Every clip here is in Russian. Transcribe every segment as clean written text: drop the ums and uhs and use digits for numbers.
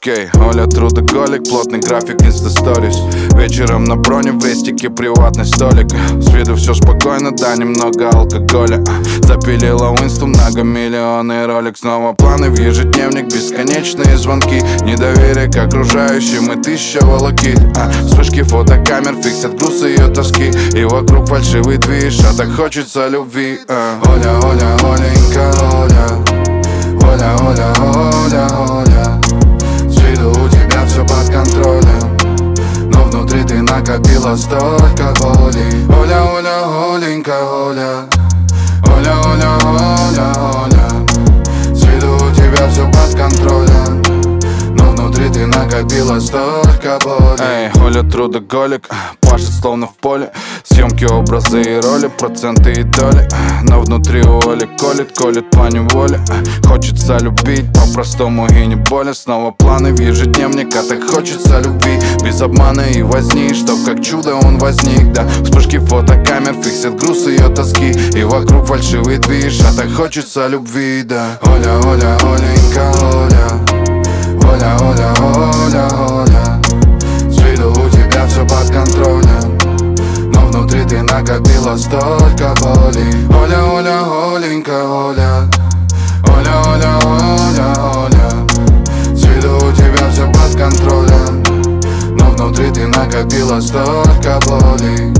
Окей, Оля трудоголик, плотный график инста-сторис. Вечером на броне в рестике приватный столик. С виду все спокойно, да, немного алкоголя. Запилила Уинстон, многомиллионный ролик. Снова планы в ежедневник, бесконечные звонки. Недоверие к окружающим и тысяча волокит. Вспышки фотокамер фиксят груз ее тоски. И вокруг фальшивый движ, а так хочется любви. Оля, Оля, Оленька, Оля. Оля, Оля, Оля, Оля. С виду у тебя все под контролем, но внутри ты накопила столько боли. Оля, Оля, Оленька, Оля. Оля, Оля, Оля, Оля. С виду у тебя все под контролем, но внутри ты накопила столько боли. Эй, Оля трудоголик, пашет словно в поле. Съемки, образы и роли, проценты и доли. Но внутри у Оли колет по неволе. Хочется любить по-простому и не более. Снова планы в ежедневник, а так хочется любви. Без обмана и возни, чтоб как чудо он возник, да. Вспышки фотокамер фиксят груз ее тоски. И вокруг фальшивый движ, а так хочется любви, да. Оля, Оля, Оленька, Оля. Оля, Оля, Оля, Оля. С виду у тебя все под контролем, но внутри ты накопила столько боли. Оля, Оля, Оленька, Оля. Оля, Оля, Оля, Оля. С виду у тебя все под контролем, но внутри ты накопила столько боли.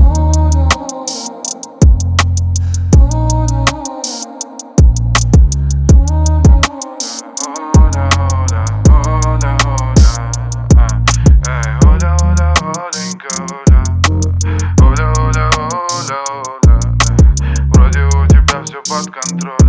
Вроде у тебя все под контролем.